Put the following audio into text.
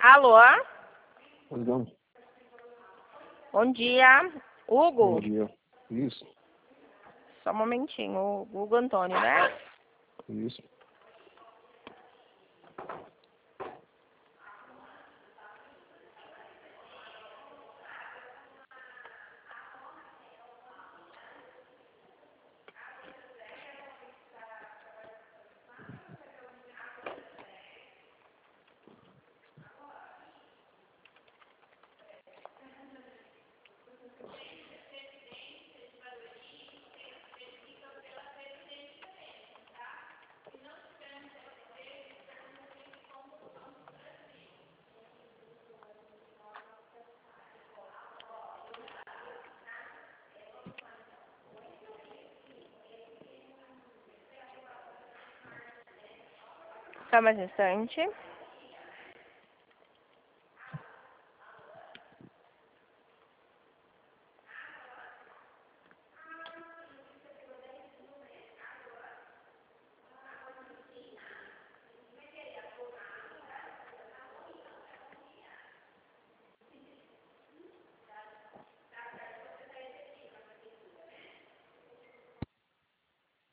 Alô? Perdão. Bom dia. Hugo? Bom dia. Isso, Só um momentinho. Hugo Antônio, né? isso. Só mais um instante.